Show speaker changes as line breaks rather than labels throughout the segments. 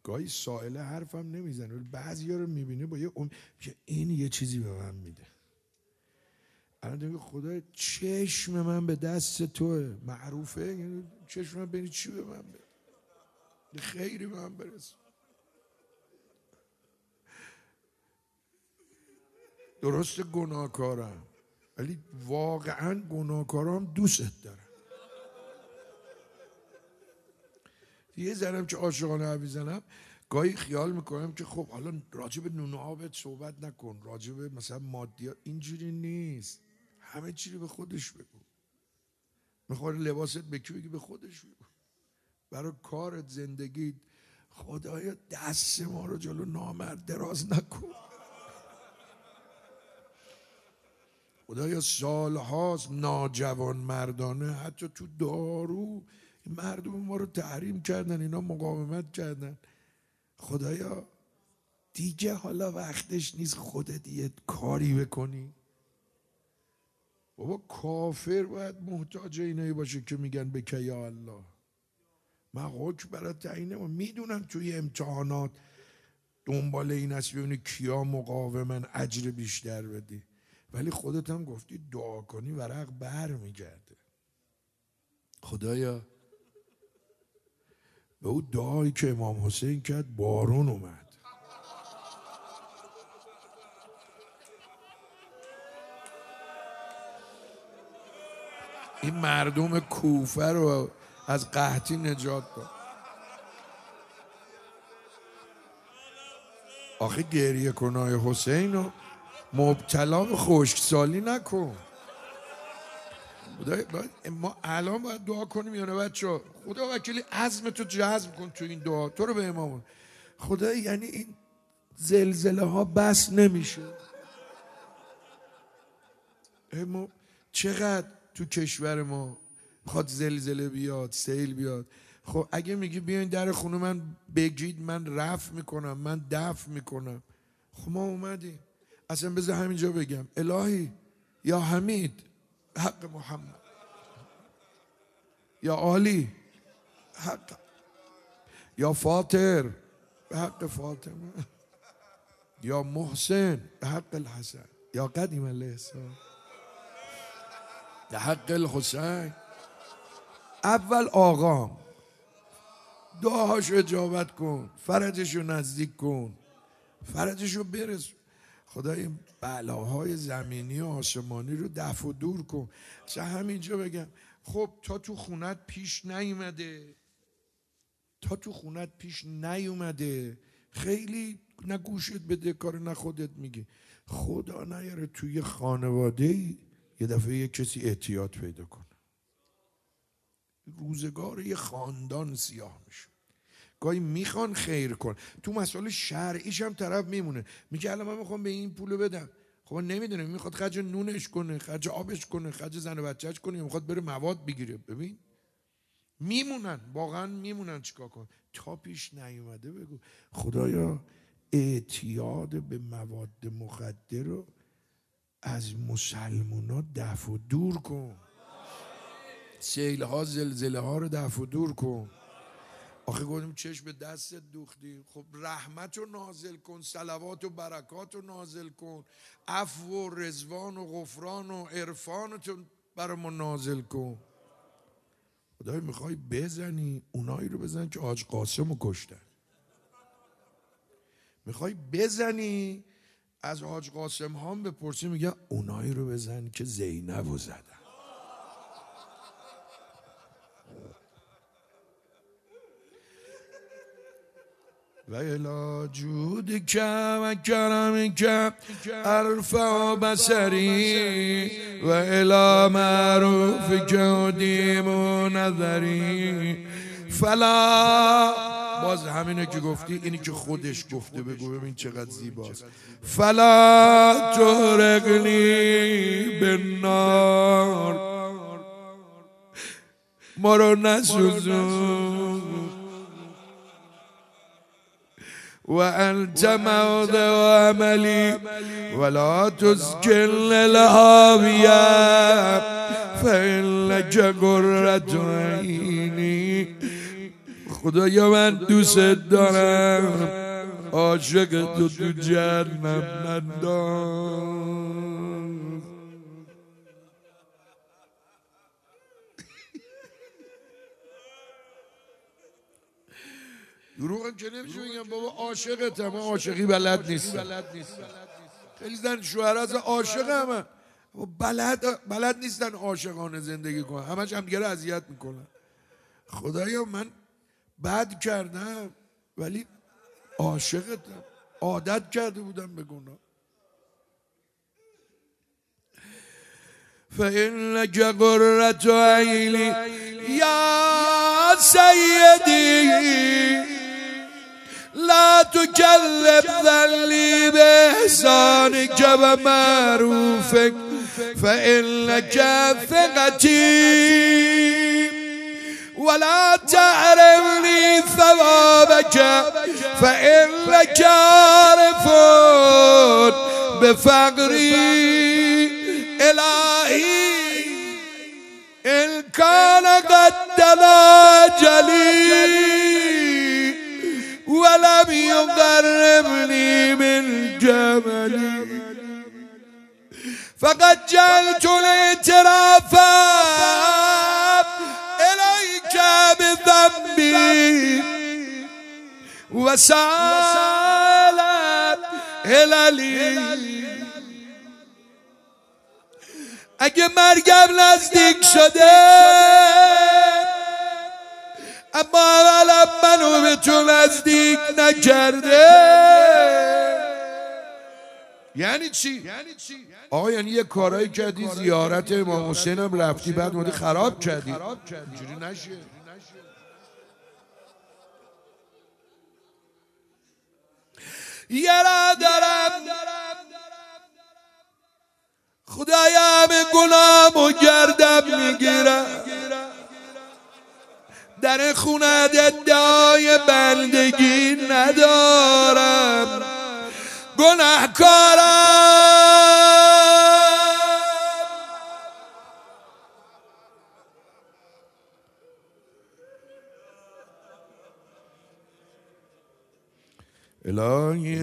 گاهی سائله حرفم نمیزنه، ولی بعضیا رو میبینه با یه میگه این یه چیزی به من میده. الان دیگه خدا چشم من به دست توه، معروفه، یعنی چشم من بینی چی به من بده، خیری به من برسه. درست گناهکارم، ولی واقعا گناهکارام دوست دارم. یه ذرم که عاشقانه حرف میزنم، گاهی خیال میکنم که خب حالا راجع به نون و آبت صحبت نکن، راجع به مثلا مادیات، اینجوری نیست. همه چی رو به خودش بگو. میخواد لباست بکی بگی به خودش بگو. برای کارت، زندگیت، خدایا دست ما رو جلو نامرد دراز نکن. خدایا سالهاست ناجوان مردانه حتی تو دارو مردم ما رو تحریم کردن، اینا مقاومت کردن. خدایا دیگه حالا وقتش نیست خودت یه کاری بکنی؟ بابا کافر باید محتاج اینایی باشه که میگن بکه یا الله. من حکم برای تعیینه و میدونم توی امتحانات دنبال این هست ببینی کیا مقاومن اجر بیشتر بدی، ولی خودت هم گفتی دعا کنی ورق بر میگرده. خدایا به اون دعایی که امام حسین کرد بارون اومد. این مردم کوفه رو از قحطی نجات داد. آخه گریه کنای حسین رو مبتلا به خشکسالی نکن. ما الان باید دعا کنیم یا نه بچه؟ خدا وکیلی عزمتو جزم کن تو این دعا، تو رو به امامون. خدا یعنی این زلزله ها بس نمیشه. ما چقدر تو کشور ما میخواد زلزله بیاد، سیل بیاد. خب اگه میگی بیاین در خونه من بگید، من رفع میکنم، من دفع میکنم. خب ما اومدیم. اصلا بذار همینجا بگم الهی یا حمید حق محمد، یا عالی حق، یا فاطر به حق فاطمه، یا محسن به حق الحسن، یا قدیم علیه السلام به حق الحسین. اول آقام دعاهاشو اجابت کن، فرجشو نزدیک کن، فرجشو برس. خدا این بلاهای زمینی و آسمانی رو دفع و دور کن. چه همینجا بگم خب تا تو خونت پیش نیومده، تا تو خونت پیش نیومده، خیلی نه گوشت بده کار نه خودت میگی. خدا نیاره توی خانواده یه دفعه یه کسی احتیاط پیدا کنه، روزگار یه خاندان سیاه میشه. گاهی میخوان خیر کن، تو مسائل شرعیش هم طرف میمونه، میگه الان من میخوام به این پولو بدم، خب نمیدونه میخواد خرج نونش کنه، خرج آبش کنه، خرج زن و بچهش کنه، یا میخواد بره مواد بگیره. ببین میمونن، واقعا میمونن. چیکار کن تا پیش نیومده بگو خدایا اعتیاد به مواد مخدر رو از مسلمونا دفع و دور کن. سیل ها زلزله ها رو دفع و دور کن. آخه گفتیم چشم به دستت دوختی، خب رحمت رو نازل کن، صلوات و برکات رو نازل کن، عفو و رضوان و غفران و عرفانت رو برای ما نازل کن. خدای میخوای بزنی اونایی رو بزن که حاج قاسم رو کشتن، میخوای بزنی از حاج قاسم ها بپرسی میگه اونایی رو بزن که زینب رو زدن. و الی جودک و کرمک ارفع بصری و الی معروفک ادیم نظری فلا. باز همینه که گفتی، اینی که خودش گفته بگو ببین چقدر زیباست. فلا تغرقنی بالنار، ما رو نسوزون، و انت موضع عملی ولا تسکن الهاویه فانک قرة عینی. خدایا من دوست دارم، عاشق تو جهنم ننداز. دروغم که نمیشه بگم بابا عاشقتم، من عاشقی بلد نیستم. خیلی زن شوهر از عاشق همه بلد نیستن عاشقانه زندگی کنن، همش همدیگه رو اذیت میکنن. خدایا من بد کردم ولی عاشقتم، عادت کرده بودم به گناه. فإنك قرة عینی یا سیدی لا تكلف ذلی بإحسانك ومعروفك فإنك ثقتي ولا تعرفني ثوابك فإنك عارف بفقري إلهي إن كان قد تناجلي ولم يقربني من جملي فقد جعلت الاعتراف إليك بذنبي وسالت إلي. اگه مرگم نزدیک شده اما اولم منو به تو نزدیک نکرده. یعنی چی؟ آقا یعنی یه کارایی کردی، زیارت امام حسین هم رفتی بعد اومدی خراب کردی. اینجوری نشه. یه را دارم خدایا همه گناهمو گردم میگیرم، در خونت ادعای بندگی ندارم، گناهکارم. الهی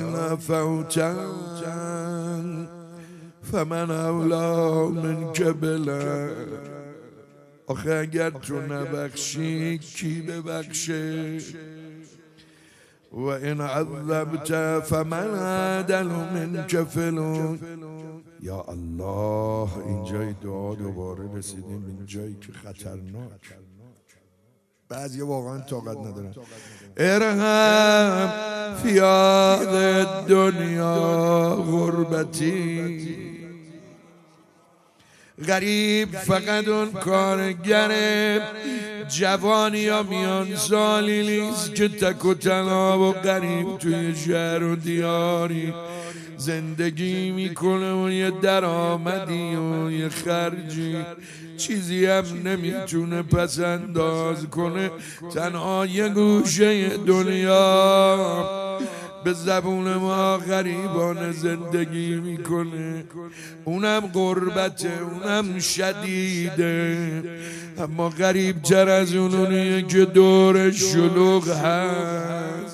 نفوتن فمن اولا من قبله. آخه اگر تو نبخشی کی ببخشه؟ و این عذبت فمن عدل من کفلون. یا الله اینجای دعا دوباره رسیدیم این جایی که خطرناک، بعضی واقعا طاقت ندارن. ارحم فی هذه دنیا غربتی. غریب فقط اون کارگر جوانی یا میان سالی نیست که تک و تنها و غریب توی شهر و دیاری زندگی میکنه و یه درآمدی و یه خرجی چیزی هم نمیتونه پس انداز کنه، تنها یه گوشه دنیا به زبون ما غریبانه زندگی میکنه. اونم غربته، اونم شدیده، اما غریب تر از اونیه که دور شلوغ هست.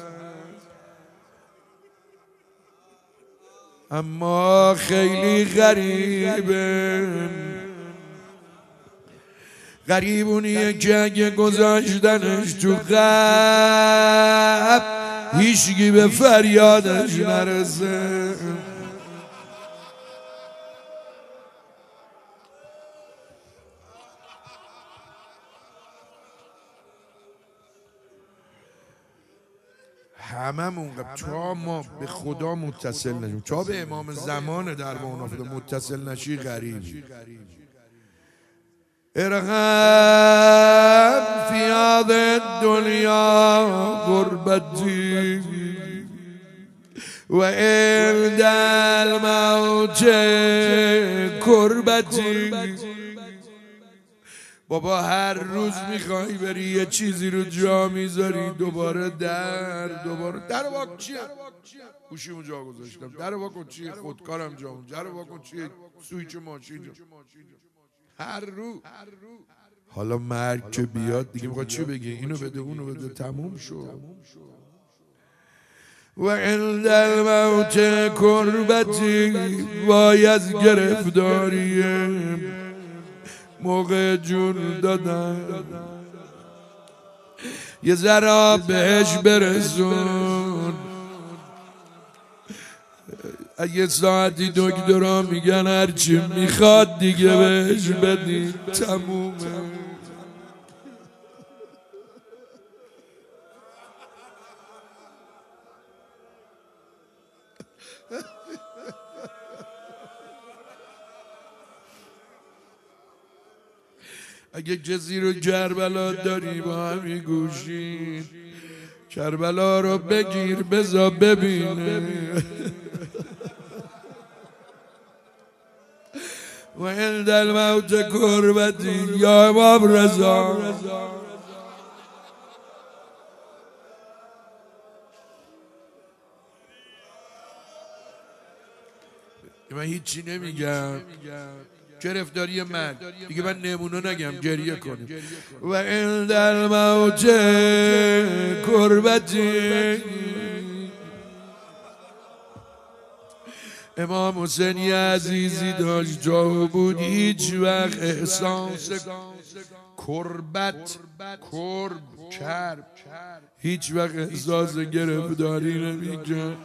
اما خیلی غریبه. غریب اونیه که اگه گذاشتنش تو غب هیچکی به فریادش نرسه. هممون تا ما به خدا متصل نشیم، تا به امام زمان در واقع متصل نشی غریبی. ارحم فی هذه الدنیا غربتی و عند الموت کربتی. بابا هر روز میخوای بری یه چیزی رو جا میذاری، دوباره در واکن چیه؟ گوشیمو جا گذاشتم، در واکن چیه؟ خودکارم جا، در واکن چیه؟ سویچ ماشین جا. هر روز حالا مرگ که بیاد دیگه میخواد چی بگه؟ اینو بده اونو بده، تموم شد. و عند الموت کربتی، وای از گرفتاری موقع جون دادن، یه ذره بهش برسون. اگه ساعتی دکترها میگن هرچی میخواد دیگه بهش بدی، تمومه. اگه کسی رو کربلا داری با همی گوشین، کربلا رو بگیر بذار ببینه. و عند الموت کربتی یا امام رضا. من هیچی نمیگم، گرفتاری مرگ دیگه، من نمونه نگم، گریه کنیم. و عند الموت کربتی، امام حسینی عزیزی داشت جا بود هیچ وقت احساس کربت، کرب، هیچ وقت احساس گرفتاری نمیکرد.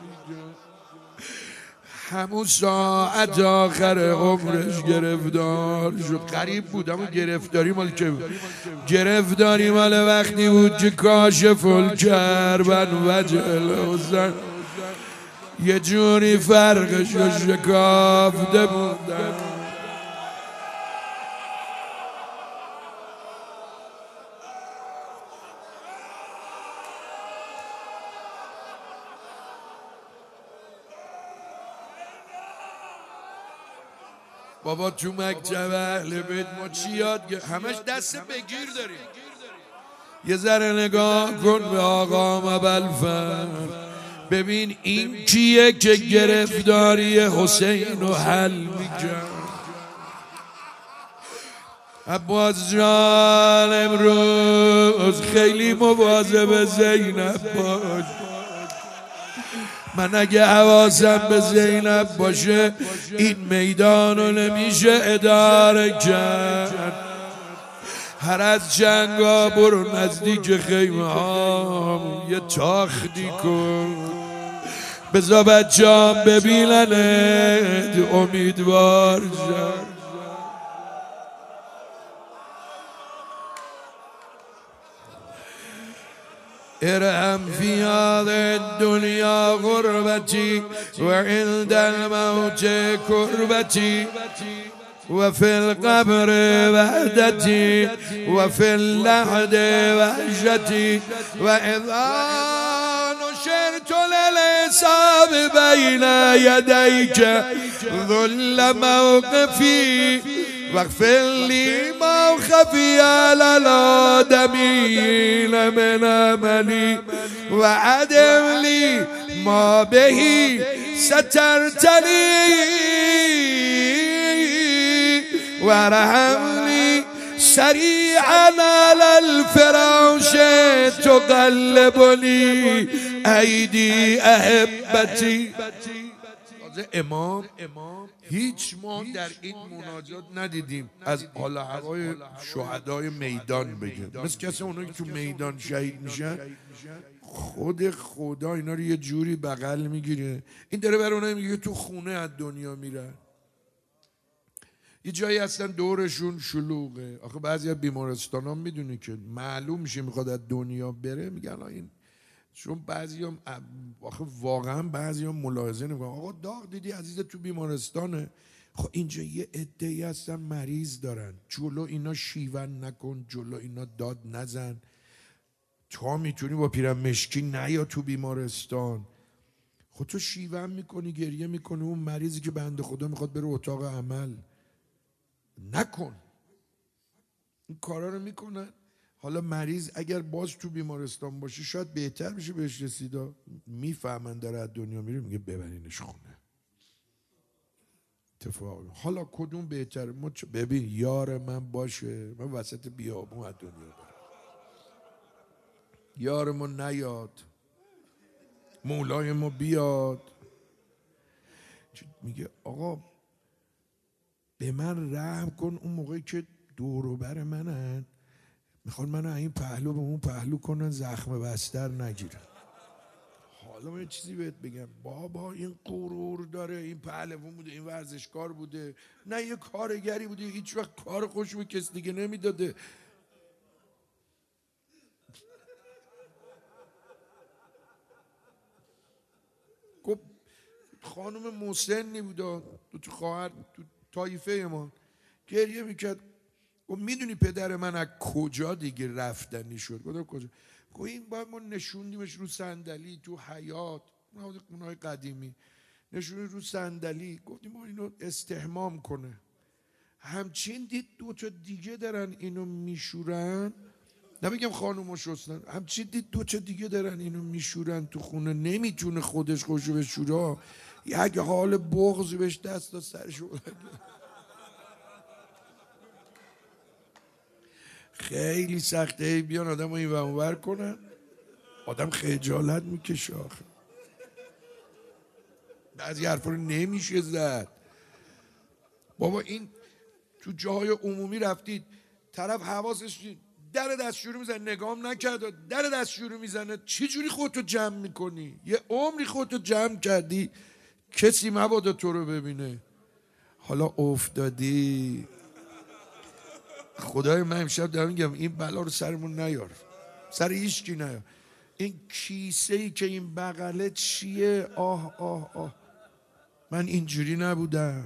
همون ساعت آخر عمرش گرفتار شد. غریب بود، اما گرفتاری مال که بود؟ گرفتاری مال وقتی بود که کاشف الکرب وجه الحسن یه جوری فرقش رو شکافته بودن. بابا تو مکتب اهل بیت ما چی یاد گرفتیم؟ همش دست بگیر داریم. یه ذره نگاه کن به آقا ابوالفضل، ببین این کیه که گرفتاری حسین رو حل میکرد. عباس جان امروز خیلی مواظب زینب باش. من اگه حواسم به زینب باشه این میدان رو نمیشه اداره کرد. هر از جنگا برو نزدیک خیمه ها یه تاختی کن، بذار بچه هم ببیننت امیدوار شد. ارحم فی هذه الدنیا غربتی و عند الموت کربتی و فی القبر وحدتی و فی اللحد وحشتی و اذا نشرت للحساب بین یدیک ذل موقفی واغفر لی ما خفی علی الآدمین من عملی و عدم لی ما بهی سترتنی و رحمنی سریعا علی الفراش تقلبنی ایدی احبتی. امام هیچ ما در این مناجات ندیدیم از حال هوای شهدای میدان بگه، مثل کسی اونایی که تو میدان شهید میشن خود خدا اینا رو یه جوری بغل میگیره. این داره برای اونایی میگه تو خونه از دنیا میرن، یه جایی هستن دورشون شلوغه. آخه بعضی از بیمارستان ها میدونی که معلوم میشه میخواد از دنیا بره، میگن این چون بعضی هم آخه واقعا بعضی هم ملاحظه نمیکنن آقا داغ دیدی عزیز تو بیمارستانه. خب اینجا یه عده‌ای هستن مریض دارن، جلو اینا شیون نکن، جلو اینا داد نزن، تا میتونی با پیرن مشکی نیا تو بیمارستان. خب تو شیون میکنی، گریه میکنی، اون مریضی که بنده خدا میخواد بره اتاق عمل نکن. این کارا رو میکنن. حالا مریض اگر باز تو بیمارستان باشه شاید بهتر بشه بهش رسیدا، میفهمن داره از دنیا میره، میگه ببرینش خونه. اتفاق. حالا کدوم بهتره؟ ببین یار من باشه، من وسط بیابون از دنیا برم، یارمون نیاد، مولای ما بیاد میگه آقا به من رحم کن، اون موقعی که دور و بر منن میخوان منو این پهلو به اون پهلو کنن، زخم بستر نگیرن. حالا من چیزی بهت بگم، بابا این غرور داره، این پهلوان بوده، این ورزشکار بوده، نه یه کارگری بوده، هیچ وقت کار خوش به کس دیگه نمیداده. گفت خانم مسنی بوده، تو خواهر تو طایفه ما گریه میکرد. گفت میدونی پدر من از کجا دیگه رفتنی شد؟ گفتم کجا؟ گفت این باید ما نشوندیمش رو صندلی تو حیاط، اونهای قدیمی، نشونی رو صندلی، گفتیم ما اینو استحمام کنه. همچین دید دو تا دیگه دارن اینو میشورن، نمیگم خانومو شستن، همچین دید دو تا دیگه دارن اینو میشورن تو خونه، نمیتونه خودش خوشو بشوره، یک حال بغض بهش دست داد، سرشو خیلی سخته بیان آدم رو این و اونور کنن، آدم خجالت میکشه آخه. بعضی حرفا رو نمیشه زد. بابا این تو جاهای عمومی رفتید، طرف حواسش در دستشویی میزنه، نگام نکرد، در دستشویی میزنه، چی جوری خودتو جمع میکنی؟ یه عمری خودتو جمع کردی کسی مبادا تو رو ببینه، حالا افتادی. خدای من امشب دارم میگم این بلا رو سرمون نیار، سر هیچکی نیار. این کیسه ای که این بغله چیه؟ آه آه آه، من اینجوری نبودم.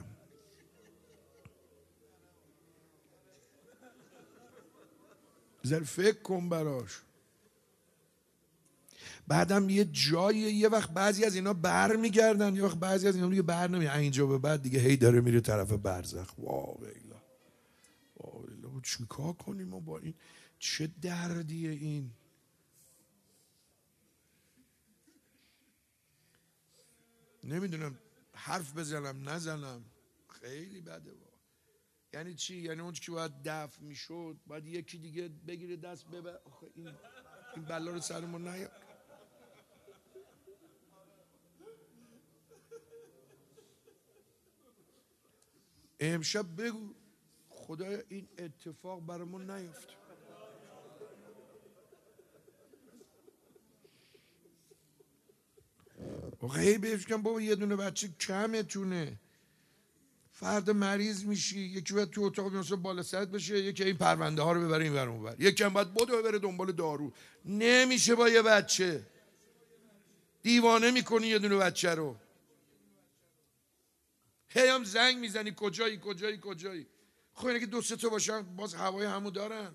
بذار فکر کن براش. بعدم یه جایی یه وقت بعضی از اینا بر میگردن، یه وقت بعضی از اینا دیگه بر نمیگردن، اینجا به بعد دیگه هی داره میره طرف برزخ. واویلا واویلا، چیکار کنیم ما با این؟ چه دردیه این؟ نمیدونم حرف بزنم نزنم، خیلی بده با. یعنی چی؟ یعنی اون که باید دفع میشد باید یکی دیگه بگیره دست ببر؟ این بلا رو سرمون نیار. امشب بگو خدایا این اتفاق برامون نیفته. هی بهش کن بابا یه دونه بچه کمتونه، فرد مریض میشی، یکی باید تو اتاق مثلا بالا سرت بشه، یکی این پرونده ها رو ببره این ور اون ور، یکی هم باید بدو ببره دنبال دارو. نمیشه با یه بچه، دیوانه میکنی یه دونه بچه رو. هی هم زنگ میزنی کجایی کجایی کجایی. خب اینه که دو سه تا باشن باز هوای همو دارن.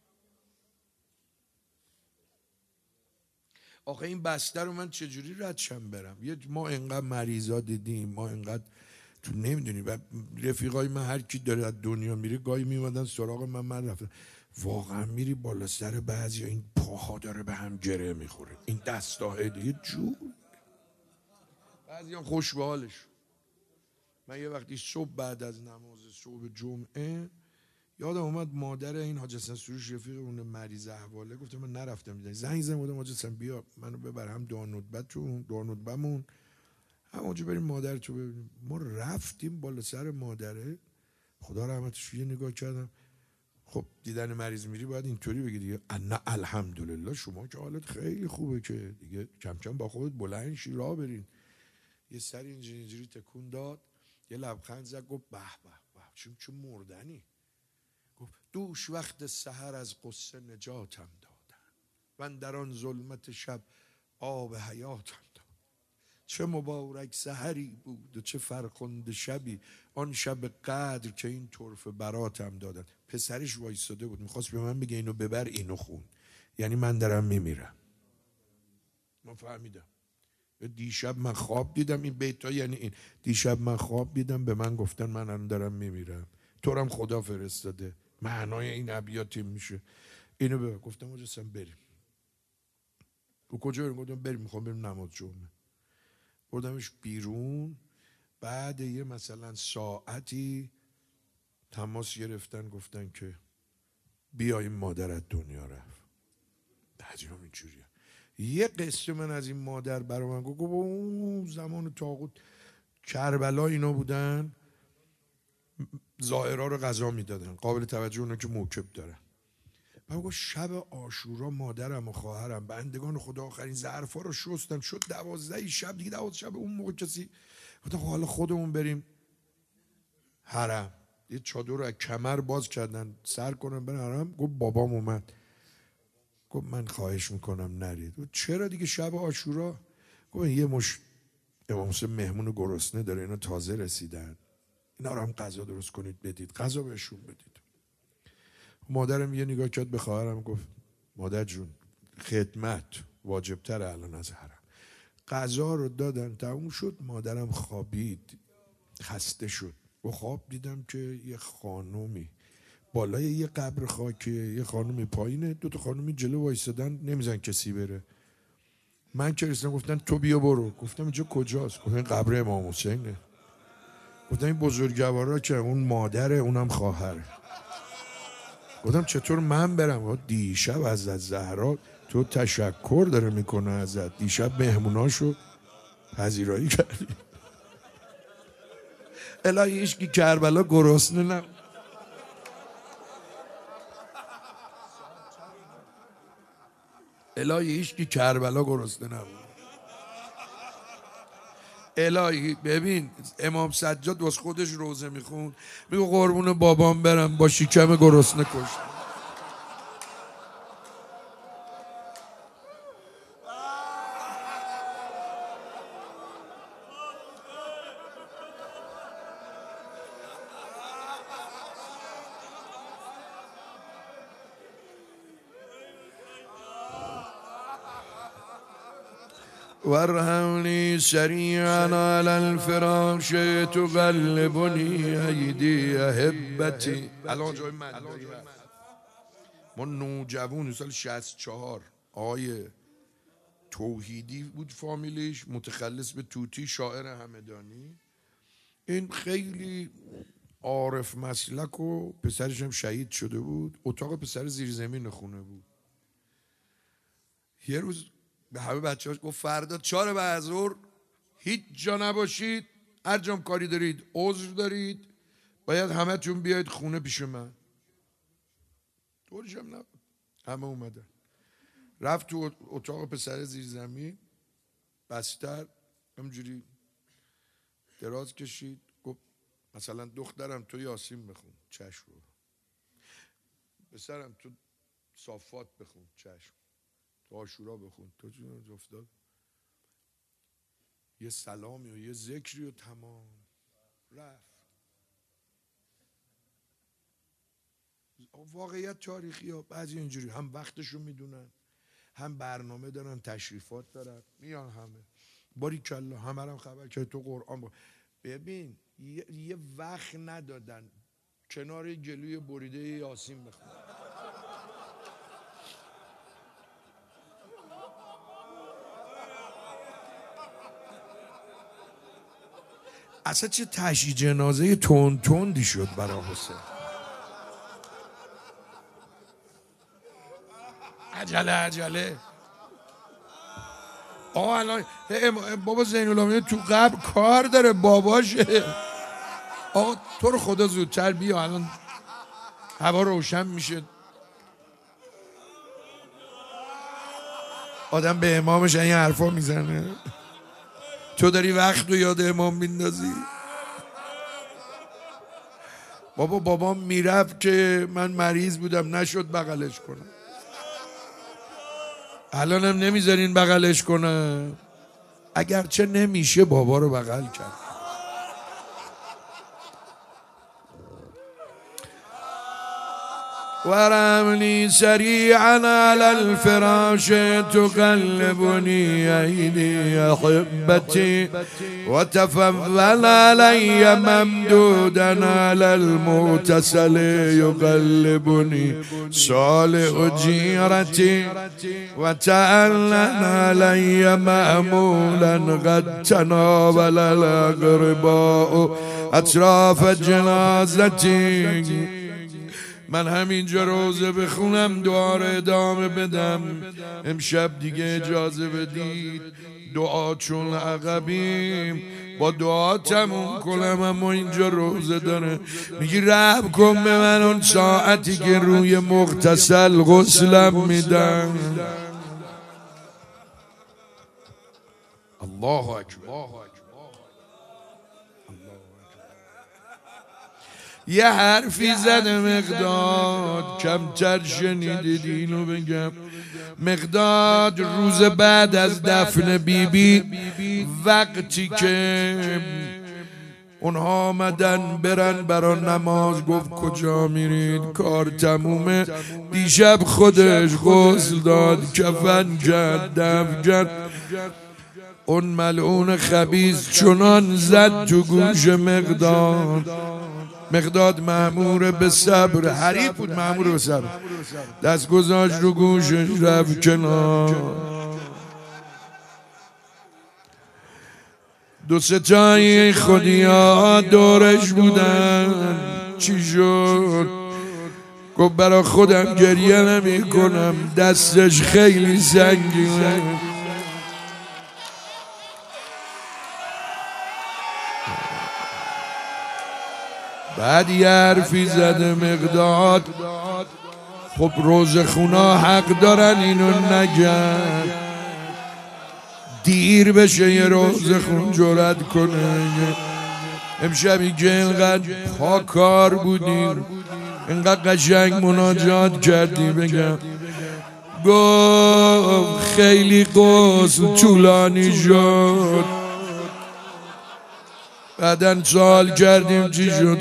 آخه این بسته رو من چجوری ردشم برم؟ ما انقدر مریضا دیدیم، ما انقدر تو نمیدونی. و رفیقای من هر کی داره از دنیا میره گاهی میومدن سراغ من رفتم، واقعا میری بالا سر بعضی این پاها داره به هم گره میخوره، این دستا دیگه جور، بعضی هم خوش به حالش. من یه وقتی صبح بعد از نماز صبح جمعه یادم اومد مادر این حاج حسن سروش رفیق اون مریض احواله، گفتم من نرفتم دیدن، زنگ زدم گفتم حاج حسن بیا منو ببر هم دانودبمون همونجا بریم مادر تو ببینیم. ما رفتیم بالا سر مادره، خدا رحمتش، یه نگاه کردم، خب دیدن مریض میری باید اینطوری بگی دیگه، نه الحمدلله شما که حالت خیلی خوبه که دیگه کم کم با خودت بلند شی راه برین. یه سر اینجوری تکون داد، یه لبخند زد، گفت به به به چه مردنی. گفت دوش وقت سحر از قصه نجاتم دادن، من در آن ظلمت شب آب حیاتم داد. چه مبارک سحری بود و چه فرخنده شبی، آن شب قدر که این طرفه براتم دادن. پسرش وایستاده بود میخواست به من بگه اینو ببر اینو خون، یعنی من دارم میمیرم. من فهمیدم. دیشب من خواب دیدم، این بیتا یعنی این، دیشب من خواب دیدم به من گفتن من الان دارم میمیرم، تو هم خدا فرستاده. معنای این ابیات میشه اینو ببر. گفتم مجسم بریم. و کجا بریم؟ گفتم بریم میخوام بریم نماز جمعه. بردمش بیرون، بعد یه مثلا ساعتی تماس گرفتن گفتن که بیایم مادرت دنیا رفت. بعدیام اینجوریه. یه قصه من از این مادر برای من گفت اون زمان طاغوت کربلا اینا بودن، زائرها رو غذا میدادن، قابل توجه اونا که موکب دارن. من گفت شب عاشورا مادرم و خواهرم بندگان خدا آخرین ظرفا رو شستن، شد 12 شب دیگه، 12 شب اون موقع کسی گفت حالا خودمون بریم حرم. یه چادر رو از کمر باز کردن سر کنن برن حرم. گفت بابام اومد. گفت من خواهش میکنم نرید. گفت چرا دیگه شب عاشورا؟ گفت یه مش امام حسین مهمون گرسنه داره، اینا تازه رسیدن، اینا رو هم غذا درست کنید بدید، غذا بهشون بدید. مادرم یه نگاه کرد به خواهرم گفت مادر جون خدمت واجبتر الان از حرم. غذا رو دادن تموم شد. مادرم خوابید، خسته شد. و خواب دیدم که یه خانومی بالای یه قبر خاکیه، یه خانومی پایینه، 2 تا خانومی جلو وایسادن نمیزن کسی بره. من که رسیدم گفتن تو بیا برو. گفتم اینجا کجاست؟ گفتن این قبر امام حسینه. گفتم این بزرگوارا که اون مادره اونم خواهره. گفتم چطور من برم؟ دیشب از زهرا تو تشکر داره میکنه ازت، دیشب مهموناشو پذیرایی کردی. الهی هیچکی کربلا گرسنه نه. الهی هیچکی کربلا گرسنه نبود. الهی ببین امام سجاد واسه خودش روزه میخوند، میگه قربون بابام برم با شکم گرسنه کشت. وارحمني سريعا على الفراش تقلبني ايدي احبتي. الان جای من ما نوجوان سال 64 آقای توحیدی بود فامیلیش، متخلص به توتی، شاعر همدانی. این خیلی عارف مسلک و پسرش هم شهید شده بود. اتاق پسر زیرزمین خونه بود. یه روز به همه بچه‌هاش گفت فردا 4 بعد از ظهر هیچ جا نباشید، هر جام کاری دارید عذر دارید، باید همه تون بیاید خونه پیش من. طورش هم نبود، همه اومدن. رفت تو اتاق پسر زیرزمین، بستر همجوری دراز کشید، گفت مثلا دخترم تو یاسین بخون، چشم. پسرم تو صافات بخون، چشم. تو عاشورا بخون، تو چون افتاد یه سلامی و یه ذکری و تمام رفت. واقعیت تاریخی ها بعضی اینجوری هم وقتشو میدونن، هم برنامه دارن، تشریفات دارن، میان همه باریکلا، همه هم خبر که تو قرآن ببین یه وقت ندادن کنار جلوی بریده یاسین بخون. اصلا چه تشییع جنازه تندی شد برای حسین. عجله آقا الان بابا زین العابدین تو قبر کار داره باباشه. آقا تو رو خدا زودتر بیا، الان هوا روشن میشه. آدم به امامش این حرفا میزنه، تو داری وقت رو یاد امام میندازی. بابام میرفت که من مریض بودم نشد بغلش کنم، الانم نمیذارین بغلش کنم. اگرچه نمیشه بابا رو بغل کرد. ورملي سريعا على الفراش تقلبني أيدي أحبتي وتفضل علي ممدودا على المغتسل يقلبني صالح جيرتي وتألن علي مأمولا قد تناول الأقرباء أطراف جنازتي. من همینجا روزه بخونم دعا رو ادامه بدم. امشب دیگه اجازه بدید دعا چون عقبیم با دعا تموم کنم، اما اینجا روزه داره. میگی رحم کن به من اون ساعتی که روی مغتسل غسلم میدم. الله اکبر. یه حرفی زده مقداد، کمتر شنیدید اینو بگم. مقداد روز بعد از دفن بیبی وقتی که اونها آمدن برن برا نماز گفت کجا میرید؟ کار تمومه. دیشب خودش غسل داد، کفن کرد، دفن کرد. اون ملعون خبیث چنان زد تو گوش مقداد. مقداد مأمور به صبر، حریف بود، مأمور به صبر، دست گذاشت رو گوشش رفت کنار. دو ستای خودیا دورش بودن. چی شد؟ گفت برا خودم گریه نمی کنم، دستش خیلی سنگینه. بعد یه حرفی زده مقداد، خب روزخونا حق دارن اینو نگن، دیر بشه یه روزخون جرأت کنه. امشبی که اینقدر پاکار بودیم، اینقدر قشنگ مناجات کردی، بگم گفت خیلی غسل طولانی شد. بعدن سوال کردیم چی شد؟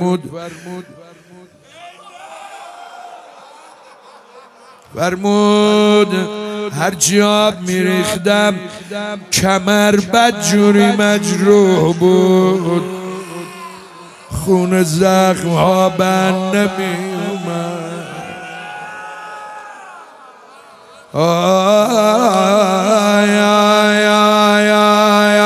فرمود هرچی آب میریختم کمر بدجوری مجروح بود، خون زخم ها بند نمی اومد. آی آی آی آی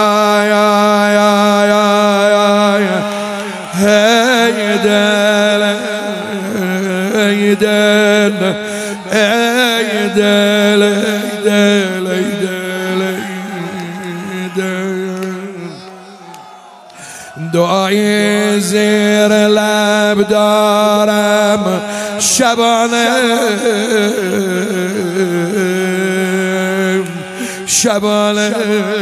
ای دل ای دل ای دل ای دل ای دل ای دل. دعای زیر لب دارم شبانه شبانه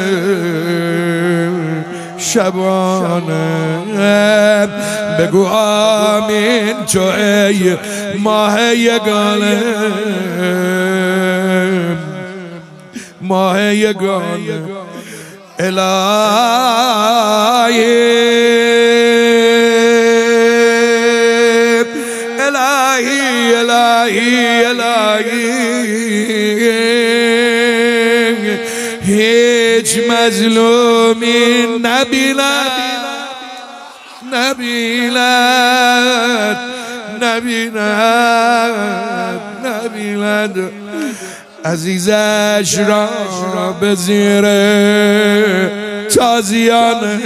شبانه، بگو آمین تو ای ماه یگانه، ماه یگانه. الهی الهی الهی الهی هیچ مظلومی نبیند نبیند نبیند نبیند، عزیزش را به زیر تازیانه.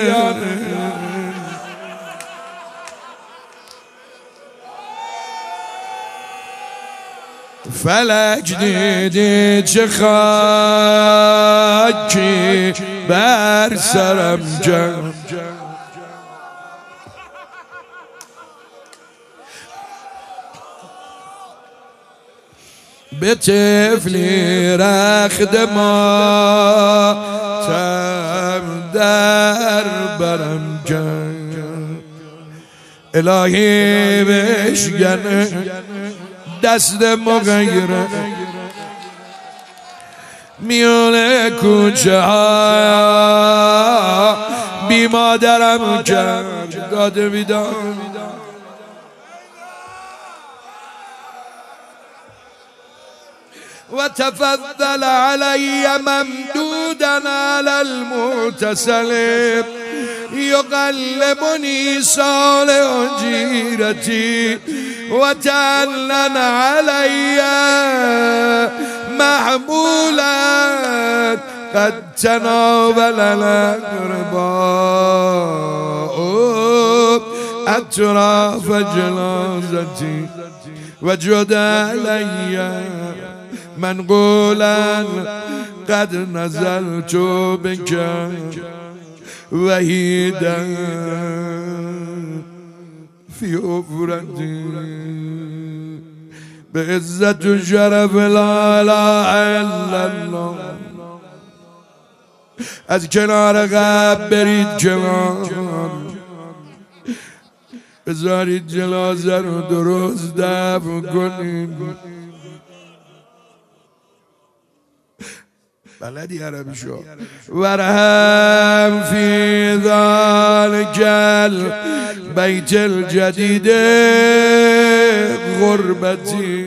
فلک دیدی چه خاکی بر سرم جم، به طفلی رخت ماتم در برم جم. الهی بشکنه دست مغیره میونه کوچه ها، بی مادرم کرد داده بیدار. وتفضل علي ممدودا على المغتسل يقلبني صالح جيرتي وتعلن علي محمولا قد تناول الأقرباء أطراف جنازتي وجد علي منقولا قد نزلت بك وحيدا في أفرتي بعزة شرف لا إله إلا الله. از کنار قبر برید کنار، بذارید جنازه رو درست دفن کنید. بلدی عربی شو. ورهم فی ذلک البیت الجدید غربتی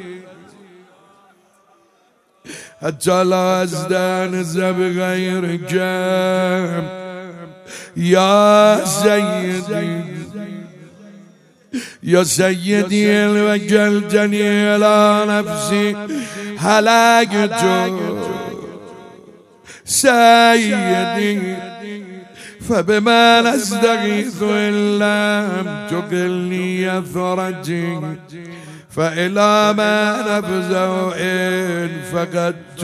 حتی لا استأنس بغیرک یا سیدی یا سیدی وکلتنی الی نفسی هلکت سیدی فبما نستغیث إن لم تقلنی ثرتي فإلى ما نفزع إن فقدت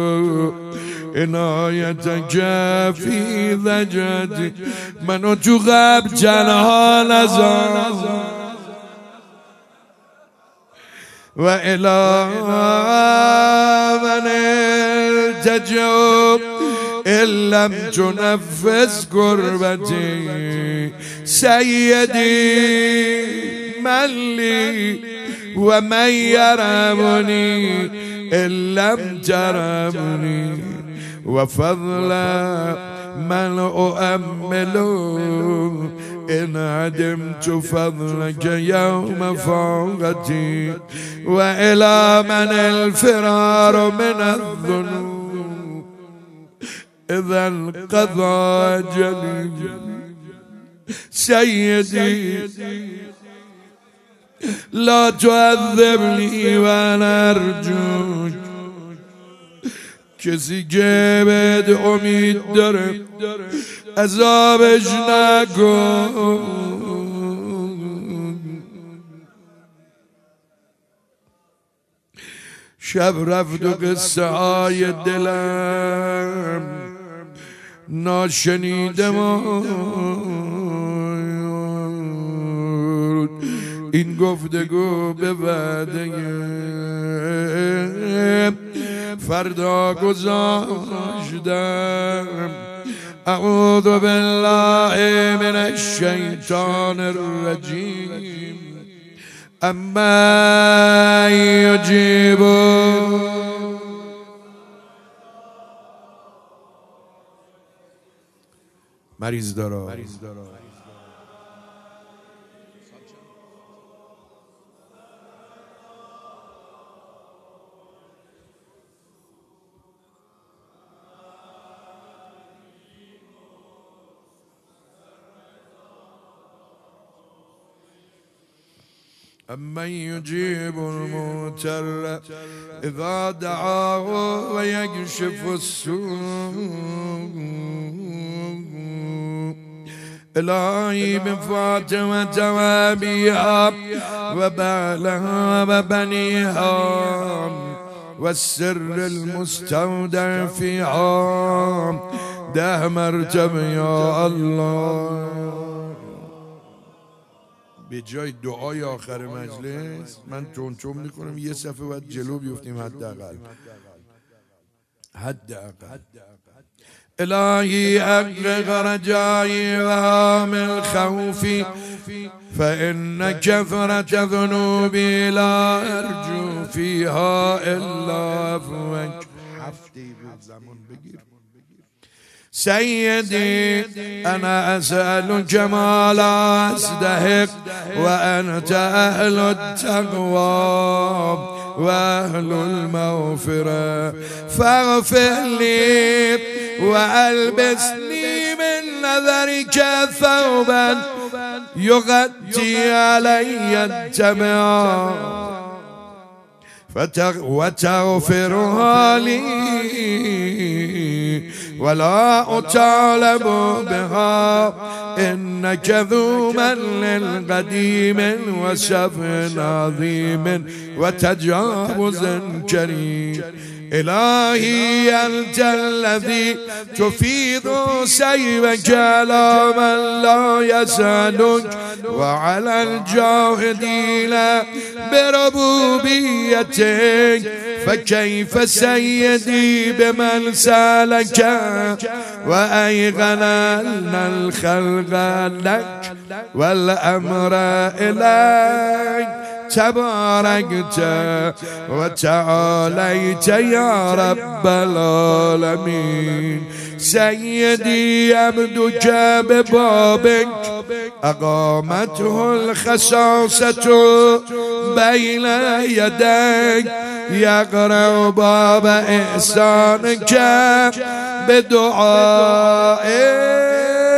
عنایتک فی ضجتی. منو تو غب جنها نزار و الی من التجا إن لم تنفذ قربتی سیدی من لی و من یرمنی إن لم ترمنی و فضل من أؤمل إن عدمت فضلك يوم فوقتي وإلى من الفرار من الذنوب إذا انقضى أجلي سيدي لا تعذبني وأنا أرجوك. کسی که بهت امید داره عذابش نکن. شب رفت و قصه های دلم ناشنیده ماند. این گفتگو به وعده فردا گذاشتم. اعوذ بالله من الشیطان الرجیم. اما یجیب مریض دارا أمن يجيب المضطر إذا دعاه ويكشف السوء. إلهي بفاطمة وأبيها وبعلها وبنيها والسر المستودع فيها ده مرتبه يا الله. به جای دعای آخر مجلس من تون میکنم یه صفحه باید جلو بیفتیم حداقل. الهی حقق رجایی و حامل خوفی فإن كثرة ذنوبی لا ارجو فیها الا عفوک. سيدي أنا أسألك ما لا أستحق وأنت أهل التقوى واهل المغفرة فاغفر لي والبسني من نظرك ثوبا يغطي علي الجميع وتغفرها لي ولا أطالب بها إنك ذو من قديم وشف عظيم وتجاوز كريم إلهي أنت الذي تفيض سيفك على من لا يسألك وعلى الجاهدين بربوبيتك فكيف سيدي بمن سالك وأيقن أن الخلق لك والأمر إليك تباركت وتعاليت يا رب العالمين سيدي عبدك ببابك أقامته الخصاصة بين يديك يقرأ باب إحسانك بدعائه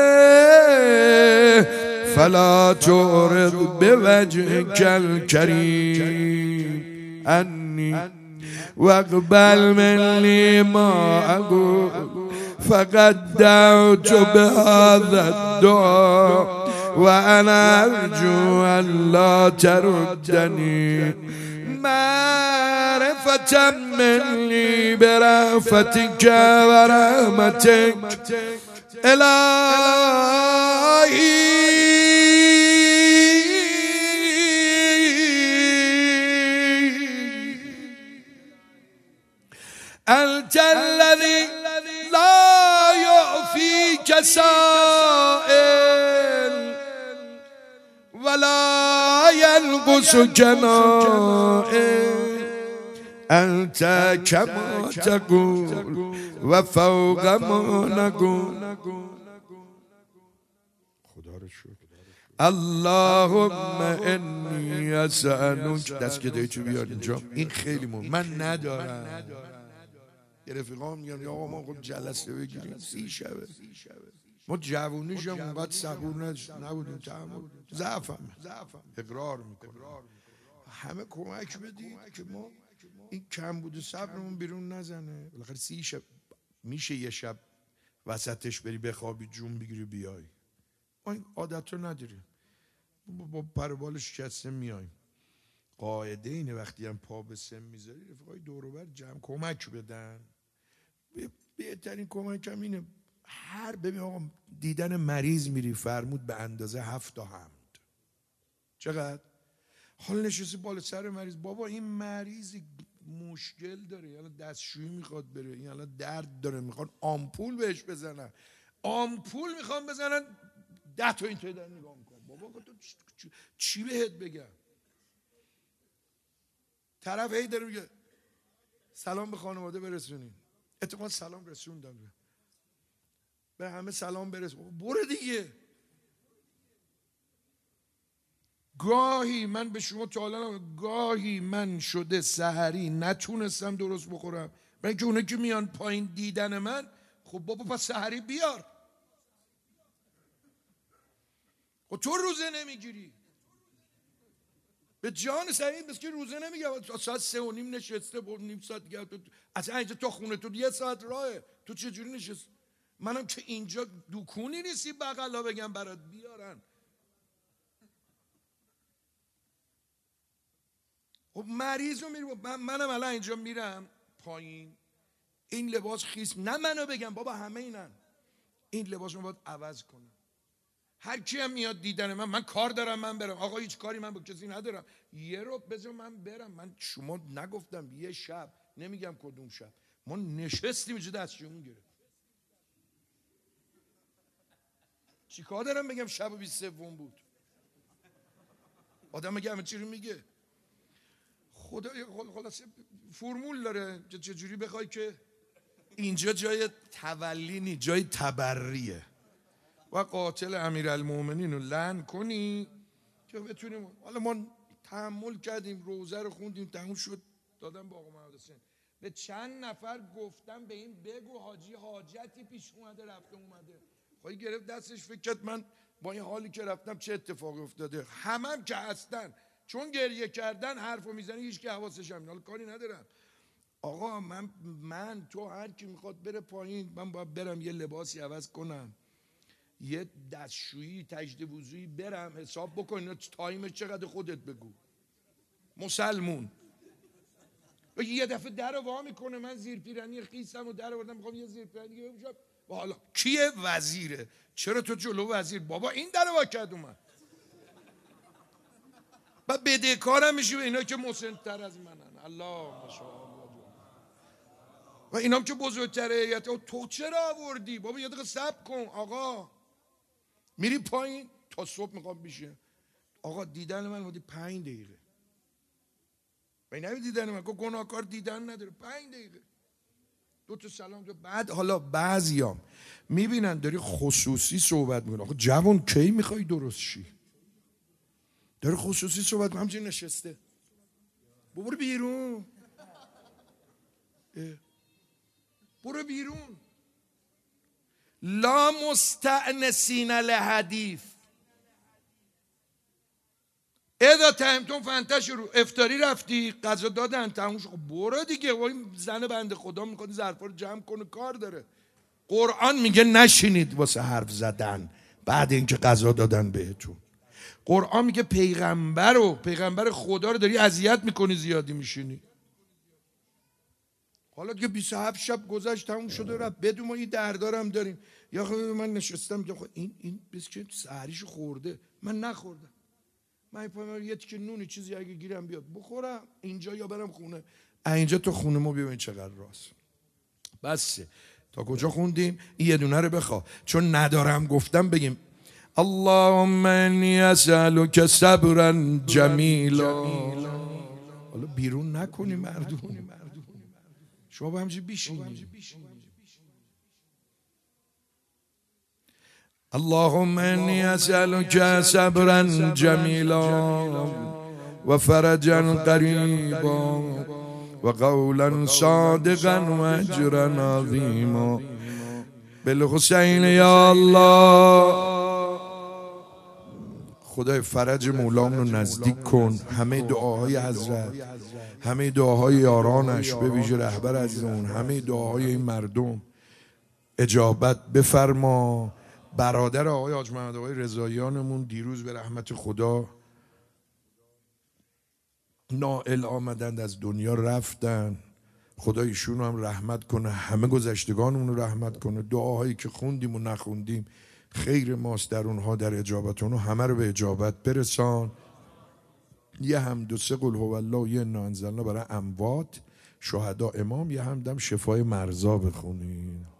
فلا تعرض بوجهك الكريم عني واقبل مني ما أقول فقد دعوت بهذا الدعاء وأنا أرجو أن لا تردني معرفة مني برأفتك ورحمتك إلهي أنت الذي لا يعفيك سائل ولا ينقصك نائل أنت كما تقول وفوق ما نقول اللهم إني أسألك دست که دایی تو بیار اینجا این خیلی مهم من ندارم یه رفیقا هم میگن آقا ما خود جلسه بگیریم 30 شبه ما جوونیش هم اونقدر صبور نبودیم تحمل ضعفم اقرار میکنم همه کمک بدید که ما این کم بوده صبرمون بیرون نزنه بالاخره 30 شب میشه یه شب وسطش بری بخوابی جون بگیری بیای ما این عادت رو نداریم با پروبال شکسته میایم قاعده اینه وقتی هم پا به سن میذاری رفیقای دور و بر جمع کمک بدن بهترین کمک هم اینه ببین آقا دیدن مریض میری فرمود به اندازه 7 تا حمد چقدر؟ حال نشستی بالا سر مریض بابا این مریض مشکل داره یعنی دستشویی میخواد بره این الان درد داره میخوان آمپول بهش بزنن آمپول میخوان بزنن 10 تا این دارن نگاه میکنن بابا تو چی بهت بگم طرف هی داره میگه سلام به خانواده برسونین اتفاقا سلام رسوندم به همه سلام برسون برو دیگه گاهی من به شما تا گاهی من شده سحری نتونستم درست بخورم برای اینکه اونه که میان پایین دیدن من خب بابا پس سحری بیار خب تو روزه نمیگیری به جان سعید بس که روزه نمیگه ساعت 3:30 نشسته بود نیم ساعت دیگه اصلا اینجا تا خونه تو 1 ساعت راهه تو چجوری نشست منم که اینجا دکونی نیستی بغلا بگم برات بیارن خب مریض رو میری منم الان اینجا میرم پایین این لباس خیس نه منو بگم بابا همه اینن این لباس رو باید عوض کنم هر کی هم میاد دیدن من کار دارم من برم آقا هیچ کاری من با کسی ندارم یه رو بذار من برم من شما نگفتم یه شب نمیگم کدوم شب ما نشستیم اینجا دستشویمون گرفت چی کار دارم بگم شب 23 بود آدم میگه همه چی رو میگه خدا خلاصه فرمول داره چجوری بخوای که اینجا جای تولی نی جای تبریه و قاتل امیرالمومنین رو لعن کنی که بتونیم حالا ما تحمل کردیم روزه رو خوندیم تموم شد دادم با آقا محمد حسین. به چند نفر گفتم به این بگو حاجی حاجتی پیش اومده رفته اومده. خواهی گرفت دستش فکر کرد من با این حالی که رفتم چه اتفاقی افتاده. همم که هستن چون گریه کردن حرفو میزنی هیچ که حواسش هم. حالا کاری ندارم آقا، من تو هر کی میخواد بره پایین، من باید برم یه لباسی عوض کنم، یه دستشویی تجدید وضویی برم، حساب بکن تایمش چقدر خودت بگو. مسلمون یه دفعه در رو وا میکنه، من زیر پیرنی خیسم و در آوردم میخوام یه زیر پیرنی دیگه بپوشم. و حالا کیه؟ وزیره. چرا تو جلو وزیر؟ بابا این در رو وا کرد اومد. بعد بدهکارم میشی به اینا که مسن‌تر از منن. الله ماشاءالله. و اینام که بزرگتره هیئت. تو چرا آوردی؟ بابا یه دقیقه صبر کن آقا. میری پایین تا صبح میخوام بشه. آقا دیدن من بودی 5 دقیقه. و نمی دیدن من که گناهکار دیدن نداره. 5 دقیقه 2 تا سلام. بعد حالا بعضیام میبینن داری خصوصی صحبت میکنه. آقا جوان کی میخوای درست شی؟ داری خصوصی صحبت میکنه همچنین نشسته. برو بیرون. برو بیرون. لا مستأنسین لحدیث اذا تهمتم فانتشروا. افطاری رفتی غذا دادن تموم شد، برو دیگه. این زن بنده خدا میخواد ظرفا رو جمع کنه کار داره. قرآن میگه نشینید واسه حرف زدن بعد اینکه غذا دادن بهتون. قرآن میگه پیغمبر خدا رو داری اذیت میکنی زیادی میشینی. حالا که 27 شب گذشت تموم شده رفت، بدون ما این دردارم داریم. یا من نشستم این بس که سحریشو خورده من نخوردم، من پای یه تیکه نونی چیزی اگه گیرم بیاد بخورم اینجا یا برم خونه. اینجا تو خونه ما ببین چقدر راست. بسه. تا کجا خوندیم؟ این یه دونه رو بخوا، چون ندارم گفتم بگیم اللهم انی اسألک صبرا جمیلا. حالا بیرون نکنی مردم، شما با همچه بیشینی. اللهم انی اسألک صبرا جمیلا و فرجا قریبا و قولا صادقا و اجرا عظیما بالحسین یا الله. خدای فرج مولام رو نزدیک کن. همه دعاهای حضرت، همه دعاهای یارانش، به ویژه رهبر عزیزمون، همه دعاهای این مردم اجابت بفرما. برادر آقای حاج محمد آقای رضاییانمون دیروز به رحمت خدا نائل آمدند، از دنیا رفتن. خدا ایشون هم رحمت کنه، همه گذشتگانمون رو رحمت کنه. دعاهایی که خوندیم و نخوندیم خیر ماست در اونها، در اجابت اونها. همه رو به اجابت برسان. یه حمد و 3 قل هو الله، یه انا انزلنا برای اموات شهدا امام، یه حمدم شفای مرضا بخونین.